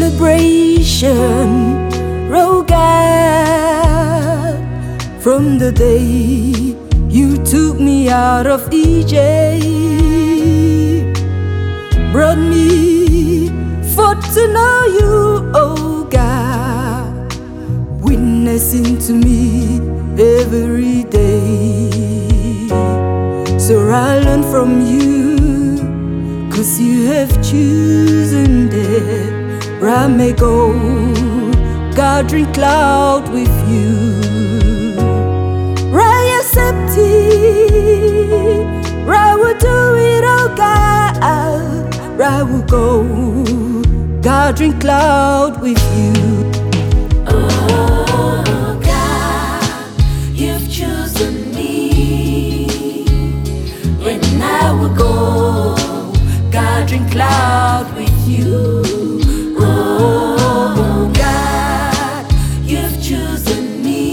celebration, oh God, from the day you took me out of Egypt, brought me forth to know you, oh God, witnessing to me every day. So I learn from you, 'cause you have chosen that I may go gathering cloud with you. I accept it, I will do it, oh God. I will go gathering cloud with you. Oh God, you've chosen me, and I will go gathering cloud with you. Oh God, you've chosen me,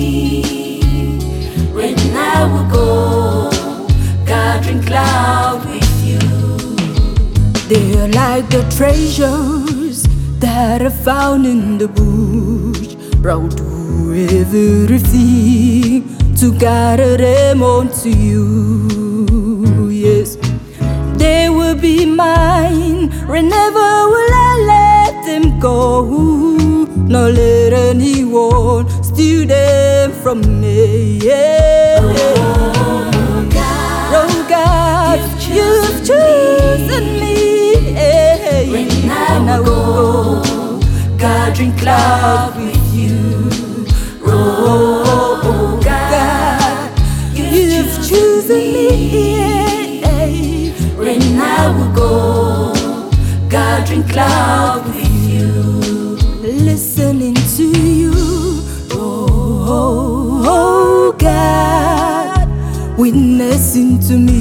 and I will go gathering cloud with you. They are like the treasures that are found in the bush. I'll do everything to gather them onto you. Yes, they will be mine. Whenever will I let them go? Nor let anyone steal them from me. Yeah. Oh God, Oh God, you've chosen me. and I will go gathering cloud with you. Oh God, you've chosen me. and I will go gathering cloud with you. Listening to you, oh God, witnessing to me,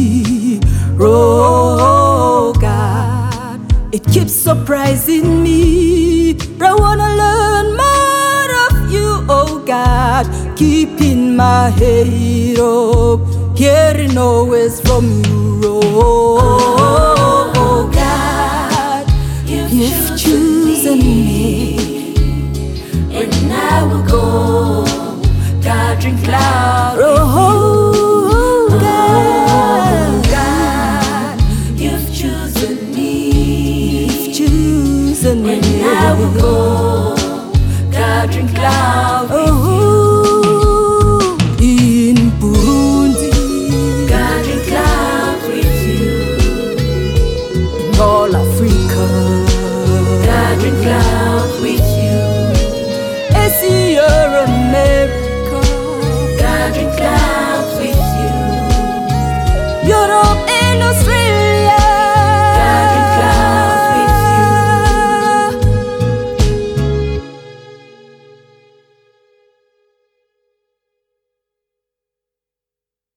oh God, it keeps surprising me. I wanna learn more of you, oh God, keeping my head up, hearing always from you, oh God, you've chosen me, and I will go gathering cloud with you. oh God, God, you've chosen me, you've chosen me, and I will go gathering cloud with you.